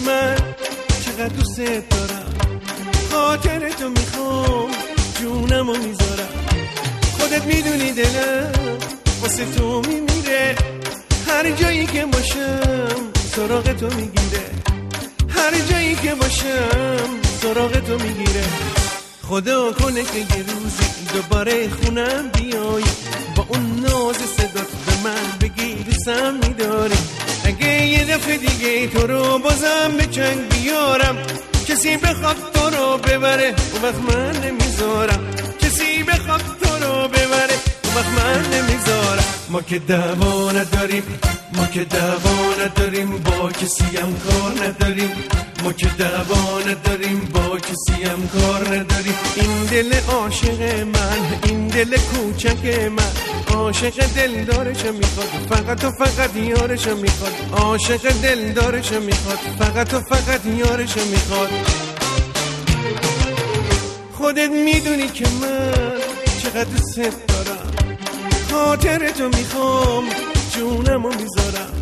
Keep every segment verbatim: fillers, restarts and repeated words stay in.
من چقدر دوست دارم، خاطر تو میخوام جونمو میذارم. خودت میدونی دلم واسه تو میمیره، هر جایی که باشم سراغ تو میگیره، هر جایی که باشم سراغ تو میگیره. خدا کنه که یه روزی دوباره خونم بیای، با اون ناز صدات به من بگی دوستم میداری. اگه یه دفعه دیگه تو رو بازم به چنگ بیارم، کسی بخواد تو رو ببره اون وقت من نمیذارم، کسی بخواد تو رو ببره اون وقت من نمیذارم. ما که دعوا نداریم، ما که دعوا نداریم، با کسی هم کار نداریم، ما که دعوا نداریم، با کسی هم کار نداریم. این دل عاشق من، این دل کوچک من، عاشق دل دارشم میخواد، فقط و فقط یارشم میخواد، عاشق دل دارشم میخواد، فقط و فقط یارشم میخواد. خودت میدونی که من چقدر دوست دارم، خاطر تو میخوام جونمو میذارم.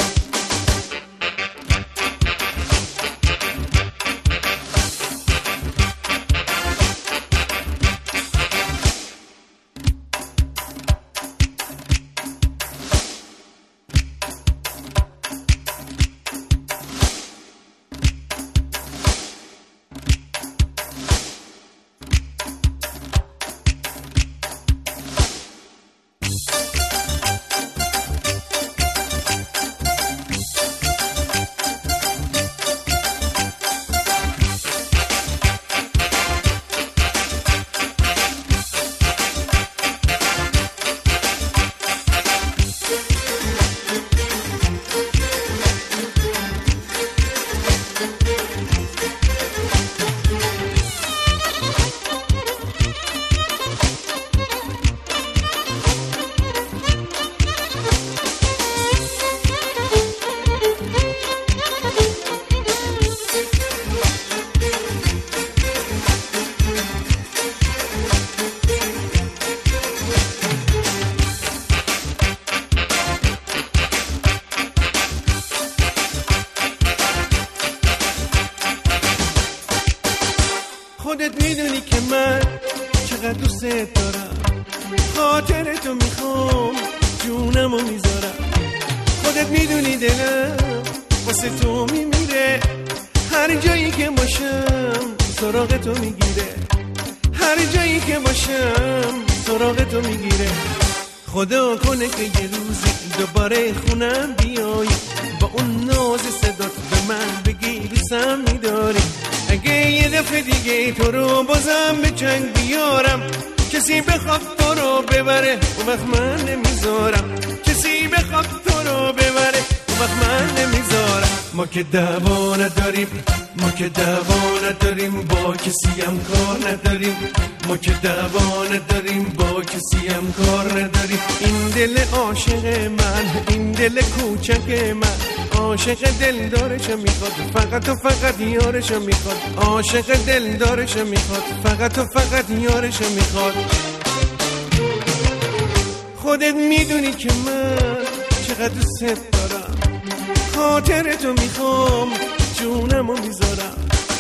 خودت میدونی که من چقدر دوست دارم، خاطر تو میخوام جونمو میذارم. خودت میدونی دلم واسه تو میمیره، هر جایی که باشم سراغ تو میگیره، هر جایی که باشم سراغ تو میگیره. خدا کنه که یه روزی دوباره خونم بیای، با اون ناز صدات به من بگی دوستم میداری. اگه یه دفعه دیگه تو رو بازم به چنگ بیارم، کسی بخواد تو رو ببره اون وقت من نمیذارم، کسی بخواد تو رو ببره اون وقت من نمیذارم. ما که دعوا نداریم، ما که دعوا نداریم، با کسی هم کار نداریم، ما که دعوا نداریم، با کسی هم کار نداریم. این دل عاشق من، این دل کوچک من، عاشق دل دارشم میخواد، فقط و فقط یارشم میخواد، عاشق دل دارشم میخواد، فقط و فقط یارشم میخواد. خودت میدونی که من چقدر دوست دارم، خاطر تو میخوام جونمو میذارم.